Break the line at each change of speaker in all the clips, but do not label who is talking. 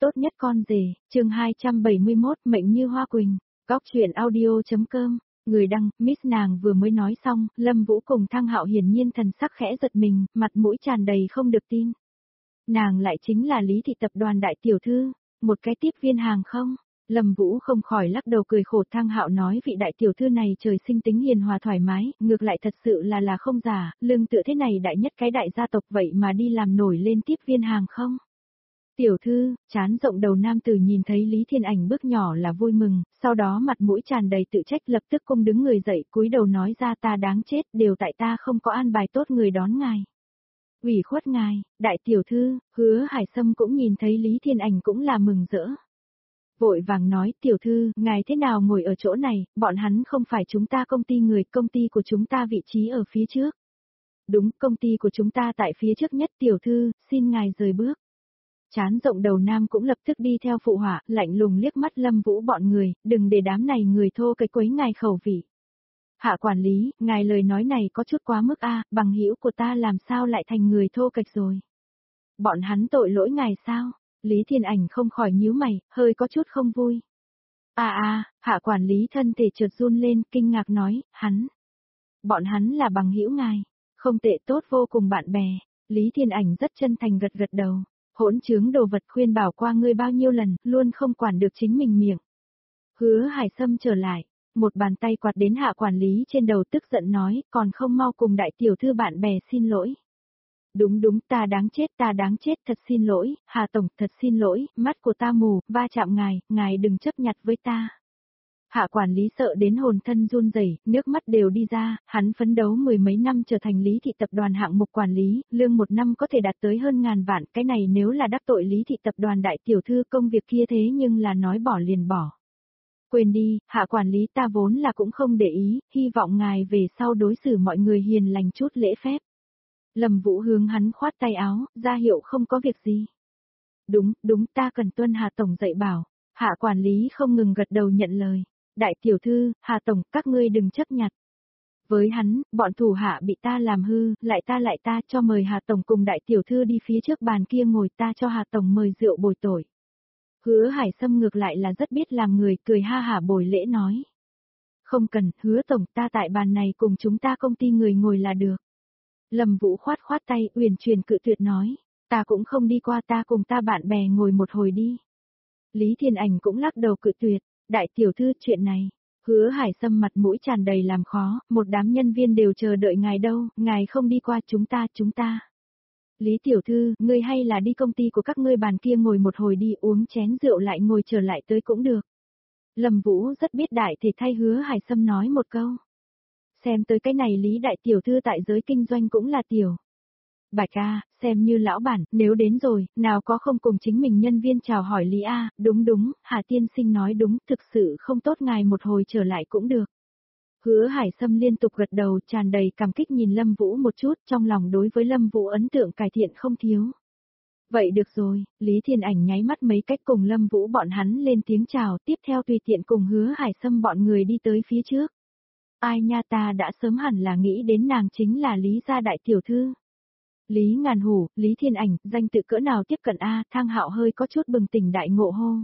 Tốt nhất con rể, chương 271, mệnh như hoa quỳnh, góc truyện audio.com, người đăng, Miss nàng vừa mới nói xong, Lâm Vũ cùng Thang Hạo hiển nhiên thần sắc khẽ giật mình, mặt mũi tràn đầy không được tin. Nàng lại chính là Lý Thị tập đoàn đại tiểu thư, một cái tiếp viên hàng không? Lâm Vũ không khỏi lắc đầu cười khổ. Thang Hạo nói vị đại tiểu thư này trời sinh tính hiền hòa thoải mái, ngược lại thật sự là không giả, lương tựa thế này đại nhất cái đại gia tộc vậy mà đi làm nổi lên tiếp viên hàng không. Tiểu thư, chán rộng đầu nam tử nhìn thấy Lý Thiên Ảnh bước nhỏ là vui mừng, sau đó mặt mũi tràn đầy tự trách lập tức cung đứng người dậy cúi đầu nói ra ta đáng chết đều tại ta không có an bài tốt người đón ngài. Ủy khuất ngài, đại tiểu thư, Hứa Hải Sâm cũng nhìn thấy Lý Thiên Ảnh cũng là mừng rỡ. Vội vàng nói tiểu thư, ngài thế nào ngồi ở chỗ này, bọn hắn không phải chúng ta công ty người, công ty của chúng ta vị trí ở phía trước. Đúng, công ty của chúng ta tại phía trước nhất tiểu thư, xin ngài rời bước. Chán rộng đầu nam cũng lập tức đi theo phụ họa, lạnh lùng liếc mắt Lâm Vũ bọn người, đừng để đám này người thô cái quấy ngài khẩu vị. Hạ quản lý, ngài lời nói này có chút quá mức a, bằng hữu của ta làm sao lại thành người thô kệch rồi. Bọn hắn tội lỗi ngài sao? Lý Thiên Ảnh không khỏi nhíu mày, hơi có chút không vui. Hạ quản lý thân thể chợt run lên, kinh ngạc nói, bọn hắn là bằng hữu ngài, không tệ tốt vô cùng bạn bè. Lý Thiên Ảnh rất chân thành gật gật đầu. Hỗn trướng đồ vật, khuyên bảo qua ngươi bao nhiêu lần, luôn không quản được chính mình miệng. Hứa Hải Sâm trở lại, một bàn tay quạt đến hạ quản lý trên đầu tức giận nói, còn không mau cùng đại tiểu thư bạn bè xin lỗi. Đúng, ta đáng chết, thật xin lỗi, Hà Tổng, thật xin lỗi, mắt của ta mù, va chạm ngài đừng chấp nhặt với ta. Hạ quản lý sợ đến hồn thân run rẩy, nước mắt đều đi ra, hắn phấn đấu mười mấy năm trở thành Lý Thị tập đoàn hạng mục quản lý, lương một năm có thể đạt tới hơn 1000 vạn, cái này nếu là đắc tội Lý Thị tập đoàn đại tiểu thư công việc kia thế nhưng là nói bỏ liền bỏ. Quên đi, hạ quản lý ta vốn là cũng không để ý, hy vọng ngài về sau đối xử mọi người hiền lành chút lễ phép. Lâm Vũ hướng hắn khoát tay áo, ra hiệu không có việc gì. Đúng, ta cần tuân Hà Tổng dạy bảo. Hạ quản lý không ngừng gật đầu nhận lời. Đại tiểu thư, Hà Tổng, các ngươi đừng chấp nhặt. Với hắn, bọn thủ hạ bị ta làm hư, lại ta cho mời Hà Tổng cùng đại tiểu thư đi phía trước bàn kia ngồi, ta cho Hà Tổng mời rượu bồi tội. Hứa Hải Sâm ngược lại là rất biết làm người, cười ha hả bồi lễ nói. Không cần, Hứa Tổng, ta tại bàn này cùng chúng ta công ty người ngồi là được. Lâm Vũ khoát tay, uyển chuyển cự tuyệt nói, ta cũng không đi qua, ta cùng ta bạn bè ngồi một hồi đi. Lý Thiên Ảnh cũng lắc đầu cự tuyệt, đại tiểu thư chuyện này, Hứa Hải Sâm mặt mũi tràn đầy làm khó, một đám nhân viên đều chờ đợi ngài đâu, ngài không đi qua chúng ta. Lý tiểu thư, ngươi hay là đi công ty của các ngươi bàn kia ngồi một hồi đi, uống chén rượu lại ngồi trở lại tới cũng được. Lâm Vũ rất biết đại thể thay Hứa Hải Sâm nói một câu. Xem tới cái này Lý đại tiểu thư tại giới kinh doanh cũng là tiểu. Bạch A, xem như lão bản, nếu đến rồi, nào có không cùng chính mình nhân viên chào hỏi Lý A, đúng, Hà tiên sinh nói đúng, thực sự không tốt ngài một hồi trở lại cũng được. Hứa Hải Sâm liên tục gật đầu, tràn đầy cảm kích nhìn Lâm Vũ một chút, trong lòng đối với Lâm Vũ ấn tượng cải thiện không thiếu. Vậy được rồi, Lý Thiên Ảnh nháy mắt mấy cách cùng Lâm Vũ bọn hắn lên tiếng chào, tiếp theo tùy tiện cùng Hứa Hải Sâm bọn người đi tới phía trước. Ai nha, ta đã sớm hẳn là nghĩ đến nàng chính là Lý gia đại tiểu thư. Lý Ngàn Hủ, Lý Thiên Ảnh, danh tự cỡ nào tiếp cận a? Thang Hạo hơi có chút bừng tỉnh đại ngộ hô.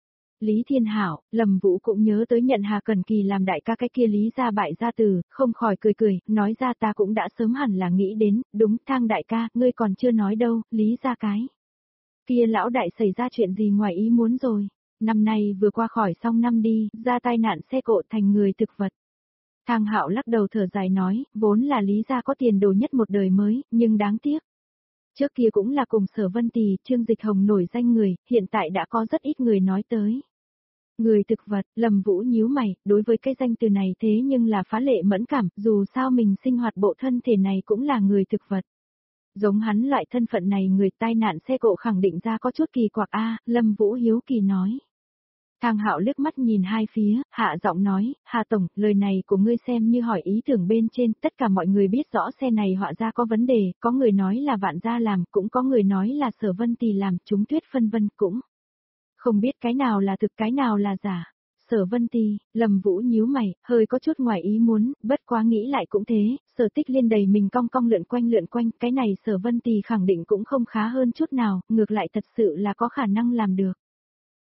Lý Thiên Hảo, Lâm Vũ cũng nhớ tới nhận Hà Cẩn Kỳ làm đại ca cái kia Lý gia bại gia tử, không khỏi cười, nói ra ta cũng đã sớm hẳn là nghĩ đến, đúng, Thang đại ca, ngươi còn chưa nói đâu, Lý gia cái. Kia lão đại xảy ra chuyện gì ngoài ý muốn rồi, năm nay vừa qua khỏi xong năm đi, ra tai nạn xe cộ thành người thực vật. Thang Hạo lắc đầu thở dài nói, vốn là Lý gia có tiền đồ nhất một đời mới, nhưng đáng tiếc. Trước kia cũng là cùng Sở Vân Tì, Trương Dịch Hồng nổi danh người, hiện tại đã có rất ít người nói tới. Người thực vật, Lâm Vũ nhíu mày, đối với cái danh từ này thế nhưng là phá lệ mẫn cảm, dù sao mình sinh hoạt bộ thân thể này cũng là người thực vật. Giống hắn loại thân phận này người tai nạn xe cộ khẳng định ra có chút kỳ quặc a, Lâm Vũ hiếu kỳ nói. Thang Hạo liếc mắt nhìn hai phía, hạ giọng nói, Hà Tổng, lời này của ngươi xem như hỏi ý tưởng bên trên, tất cả mọi người biết rõ xe này họa ra có vấn đề, có người nói là Vạn gia làm, cũng có người nói là Sở Vân Tì làm, chúng tuyết phân vân cũng. Không biết cái nào là thực cái nào là giả. Sở Vân Tì, Lâm Vũ nhíu mày, hơi có chút ngoài ý muốn, bất quá nghĩ lại cũng thế, Sở Tích Liên đầy mình cong cong lượn quanh, cái này Sở Vân Tì khẳng định cũng không khá hơn chút nào, ngược lại thật sự là có khả năng làm được.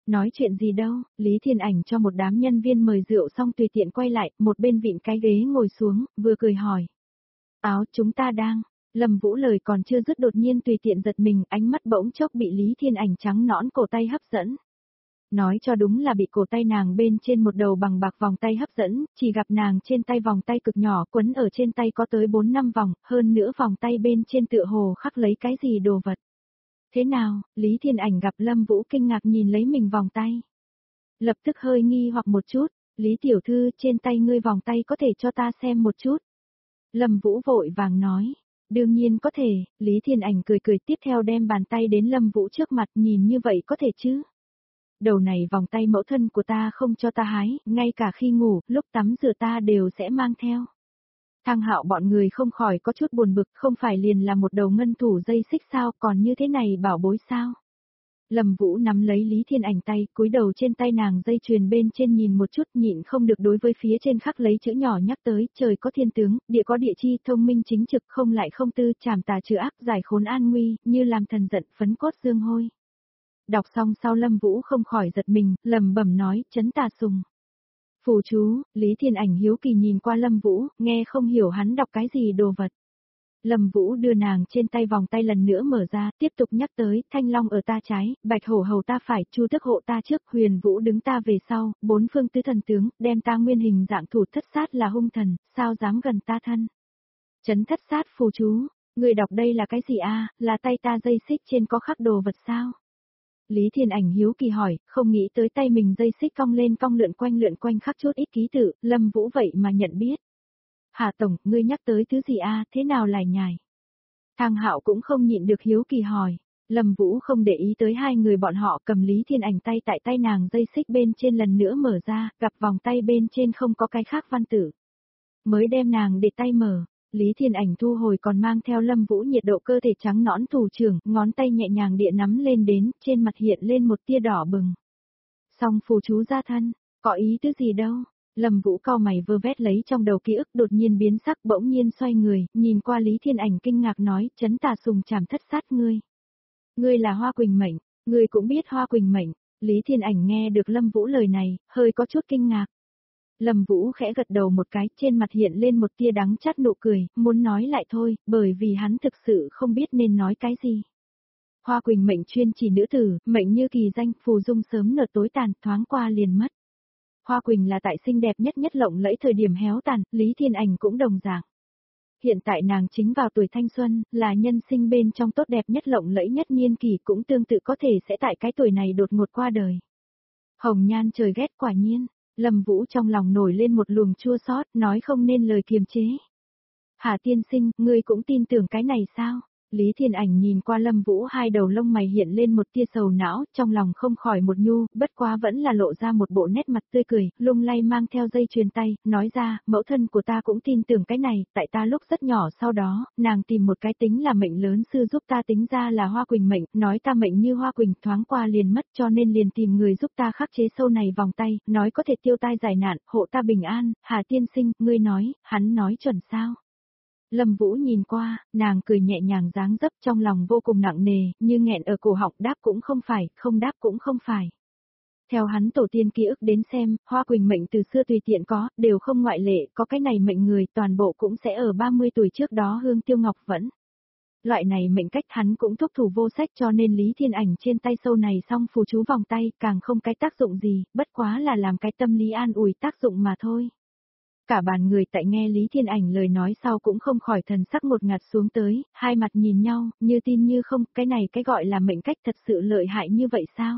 Nói chuyện gì đâu, Lý Thiên Ảnh cho một đám nhân viên mời rượu xong tùy tiện quay lại, một bên vịn cái ghế ngồi xuống, vừa cười hỏi. Áo chúng ta đang, Lâm Vũ lời còn chưa dứt đột nhiên tùy tiện giật mình, ánh mắt bỗng chốc bị Lý Thiên Ảnh trắng nõn cổ tay hấp dẫn. Nói cho đúng là bị cổ tay nàng bên trên một đầu bằng bạc vòng tay hấp dẫn, chỉ gặp nàng trên tay vòng tay cực nhỏ quấn ở trên tay có tới 4-5 vòng, hơn nữa vòng tay bên trên tựa hồ khắc lấy cái gì đồ vật. Thế nào, Lý Thiên Ảnh gặp Lâm Vũ kinh ngạc nhìn lấy mình vòng tay. Lập tức hơi nghi hoặc một chút, Lý Tiểu Thư trên tay ngươi vòng tay có thể cho ta xem một chút. Lâm Vũ vội vàng nói, đương nhiên có thể, Lý Thiên Ảnh cười cười tiếp theo đem bàn tay đến Lâm Vũ trước mặt nhìn như vậy có thể chứ. Đầu này vòng tay mẫu thân của ta không cho ta hái, ngay cả khi ngủ, lúc tắm rửa ta đều sẽ mang theo. Thang Hạo bọn người không khỏi có chút buồn bực, không phải liền là một đầu ngân thủ dây xích sao, còn như thế này bảo bối sao. Lâm Vũ nắm lấy Lý Thiên Ảnh tay, cúi đầu trên tay nàng dây chuyền bên trên nhìn một chút nhịn không được đối với phía trên khắc lấy chữ nhỏ nhắc tới, trời có thiên tướng, địa có địa chi, thông minh chính trực, không lại không tư, trảm tà trừ ác, giải khốn an nguy, như làm thần giận, phấn cốt dương hôi. Đọc xong sau Lâm Vũ không khỏi giật mình, lẩm bẩm nói, chấn tà sùng. Phù chú, Lý Thiên Ảnh hiếu kỳ nhìn qua Lâm Vũ, nghe không hiểu hắn đọc cái gì đồ vật. Lâm Vũ đưa nàng trên tay vòng tay lần nữa mở ra, tiếp tục nhắc tới, Thanh Long ở ta trái, Bạch Hổ hầu ta phải, Chu Tước hộ ta trước, Huyền Vũ đứng ta về sau, bốn phương tứ thần tướng, đem ta nguyên hình dạng thủ thất sát là hung thần, sao dám gần ta thân. Chấn thất sát phù chú, người đọc đây là cái gì a? Là tay ta dây xích trên có khắc đồ vật sao? Lý Thiên Ảnh hiếu kỳ hỏi, không nghĩ tới tay mình dây xích cong lên cong lượn quanh khắc chút ít ký tự, Lâm Vũ vậy mà nhận biết. Hà Tổng, ngươi nhắc tới thứ gì a? Thế nào lại nhài? Thang Hạo cũng không nhịn được hiếu kỳ hỏi. Lâm Vũ không để ý tới hai người bọn họ cầm Lý Thiên Ảnh tay tại tay nàng dây xích bên trên lần nữa mở ra, gặp vòng tay bên trên không có cái khác văn tử. Mới đem nàng để tay mở, Lý Thiên Ảnh thu hồi còn mang theo Lâm Vũ nhiệt độ cơ thể trắng nõn thủ trưởng, ngón tay nhẹ nhàng địa nắm lên đến, trên mặt hiện lên một tia đỏ bừng. Xong phù chú ra thân, có ý tứ gì đâu. Lâm Vũ cau mày vơ vét lấy trong đầu ký ức đột nhiên biến sắc bỗng nhiên xoay người, nhìn qua Lý Thiên Ảnh kinh ngạc nói, chấn tà sùng trảm thất sát ngươi. Ngươi là Hoa Quỳnh mệnh, ngươi cũng biết Hoa Quỳnh mệnh. Lý Thiên Ảnh nghe được Lâm Vũ lời này, hơi có chút kinh ngạc. Lâm Vũ khẽ gật đầu một cái, trên mặt hiện lên một tia đắng chát nụ cười, muốn nói lại thôi, bởi vì hắn thực sự không biết nên nói cái gì. Hoa Quỳnh mệnh chuyên chỉ nữ tử, mệnh như kỳ danh, phù dung sớm nở tối tàn, thoáng qua liền mất. Hoa Quỳnh là tại xinh đẹp nhất lộng lẫy thời điểm héo tàn, Lý Thiên Ảnh cũng đồng dạng. Hiện tại nàng chính vào tuổi thanh xuân, là nhân sinh bên trong tốt đẹp nhất lộng lẫy nhất niên kỳ cũng tương tự có thể sẽ tại cái tuổi này đột ngột qua đời. Hồng nhan trời ghét quả nhiên, Lâm Vũ trong lòng nổi lên một luồng chua xót, nói không nên lời kiềm chế. Hà tiên sinh, ngươi cũng tin tưởng cái này sao? Lý Thiên Ảnh nhìn qua Lâm Vũ hai đầu lông mày hiện lên một tia sầu não, trong lòng không khỏi một nhu, bất quá vẫn là lộ ra một bộ nét mặt tươi cười, lung lay mang theo dây chuyền tay, nói ra, mẫu thân của ta cũng tin tưởng cái này, tại ta lúc rất nhỏ sau đó, nàng tìm một cái tính là mệnh lớn sư giúp ta tính ra là Hoa Quỳnh mệnh, nói ta mệnh như Hoa Quỳnh thoáng qua liền mất cho nên liền tìm người giúp ta khắc chế sâu này vòng tay, nói có thể tiêu tai giải nạn, hộ ta bình an, Hà tiên sinh, ngươi nói, hắn nói chuẩn sao? Lâm Vũ nhìn qua, nàng cười nhẹ nhàng dáng dấp trong lòng vô cùng nặng nề, như nghẹn ở cổ họng đáp cũng không phải, không đáp cũng không phải. Theo hắn tổ tiên ký ức đến xem, Hoa Quỳnh mệnh từ xưa tùy tiện có, đều không ngoại lệ, có cái này mệnh người toàn bộ cũng sẽ ở 30 tuổi trước đó hương tiêu ngọc vẫn. Loại này mệnh cách hắn cũng thúc thủ vô sách cho nên Lý Thiên Ảnh trên tay sâu này xong phù chú vòng tay càng không cái tác dụng gì, bất quá là làm cái tâm lý an ủi tác dụng mà thôi. Cả bàn người tại nghe Lý Thiên Ảnh lời nói sau cũng không khỏi thần sắc một ngạt xuống tới, hai mặt nhìn nhau, như tin như không, cái này cái gọi là mệnh cách thật sự lợi hại như vậy sao?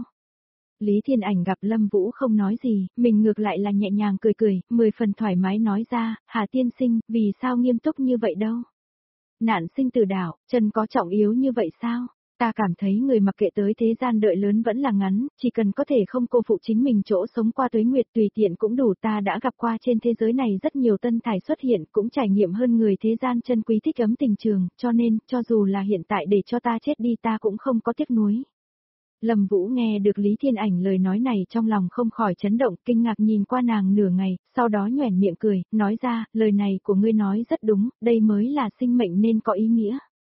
Lý Thiên Ảnh gặp Lâm Vũ không nói gì, mình ngược lại là nhẹ nhàng cười cười, 10 phần thoải mái nói ra, Hà tiên sinh, vì sao nghiêm túc như vậy đâu? Nạn sinh tử đạo, chân có trọng yếu như vậy sao? Ta cảm thấy người mặc kệ tới thế gian đợi lớn vẫn là ngắn, chỉ cần có thể không cô phụ chính mình chỗ sống qua tuế nguyệt tùy tiện cũng đủ. Ta đã gặp qua trên thế giới này rất nhiều tân thải xuất hiện, cũng trải nghiệm hơn người thế gian chân quý thích ấm tình trường, cho nên, cho dù là hiện tại để cho ta chết đi ta cũng không có tiếc nuối. Lâm Vũ nghe được Lý Thiên Ảnh lời nói này trong lòng không khỏi chấn động, kinh ngạc nhìn qua nàng nửa ngày, sau đó nhoẻn miệng cười, nói ra, lời này của ngươi nói rất đúng, đây mới là sinh mệnh nên có ý nghĩa.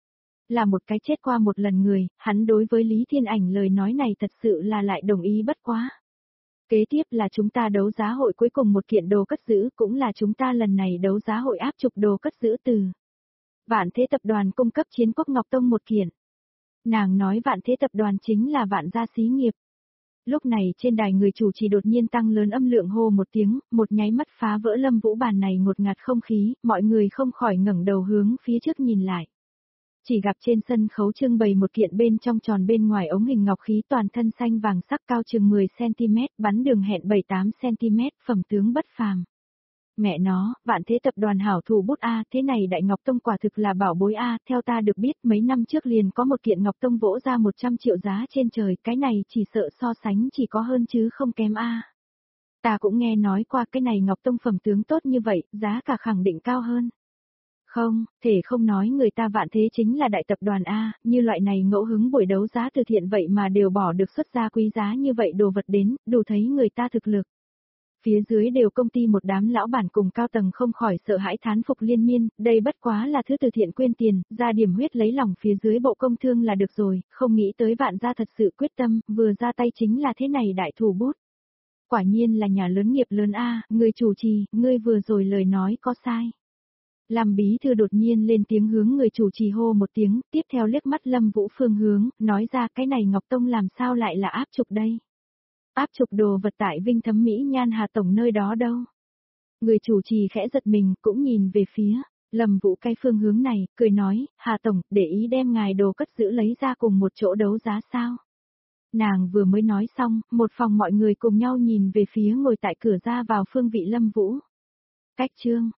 Là một cái chết qua một lần người, hắn đối với Lý Thiên Ảnh lời nói này thật sự là lại đồng ý bất quá. Kế tiếp là chúng ta đấu giá hội cuối cùng một kiện đồ cất giữ, cũng là chúng ta lần này đấu giá hội áp trục đồ cất giữ từ Vạn Thế Tập đoàn cung cấp Chiến Quốc Ngọc Tông một kiện. Nàng nói Vạn Thế Tập đoàn chính là Vạn gia xí nghiệp. Lúc này trên đài người chủ trì đột nhiên tăng lớn âm lượng hô một tiếng, một nháy mắt phá vỡ Lâm Vũ bàn này ngột ngạt không khí, mọi người không khỏi ngẩng đầu hướng phía trước nhìn lại. Chỉ gặp trên sân khấu trưng bày một kiện bên trong tròn bên ngoài ống hình ngọc khí toàn thân xanh vàng sắc cao chừng 10cm, bắn đường hẹn 7-8cm, phẩm tướng bất phàm. Mẹ nó, Vạn Thế Tập đoàn hảo thủ bút A, thế này Đại Ngọc Tông quả thực là bảo bối A, theo ta được biết mấy năm trước liền có một kiện Ngọc Tông vỗ ra 100 triệu giá trên trời, cái này chỉ sợ so sánh chỉ có hơn chứ không kém A. Ta cũng nghe nói qua cái này Ngọc Tông phẩm tướng tốt như vậy, giá cả khẳng định cao hơn. Không, thể không nói người ta Vạn Thế chính là đại tập đoàn A, như loại này ngẫu hứng buổi đấu giá từ thiện vậy mà đều bỏ được xuất ra quý giá như vậy đồ vật đến, đủ thấy người ta thực lực. Phía dưới đều công ty một đám lão bản cùng cao tầng không khỏi sợ hãi thán phục liên miên, đây bất quá là thứ từ thiện quyên tiền, ra điểm huyết lấy lòng phía dưới bộ công thương là được rồi, không nghĩ tới Vạn gia thật sự quyết tâm, vừa ra tay chính là thế này đại thủ bút. Quả nhiên là nhà lớn nghiệp lớn A, người chủ trì, ngươi vừa rồi lời nói có sai. Lâm bí thư đột nhiên lên tiếng hướng người chủ trì hô một tiếng, tiếp theo liếc mắt Lâm Vũ phương hướng, nói ra cái này Ngọc Tông làm sao lại là áp trục đây. Áp trục đồ vật tại Vinh Thấm Mỹ Nhan Hà Tổng nơi đó đâu. Người chủ trì khẽ giật mình, cũng nhìn về phía Lâm Vũ cái phương hướng này, cười nói, Hà Tổng, để ý đem ngài đồ cất giữ lấy ra cùng một chỗ đấu giá sao. Nàng vừa mới nói xong, một phòng mọi người cùng nhau nhìn về phía ngồi tại cửa ra vào phương vị Lâm Vũ. Cách chương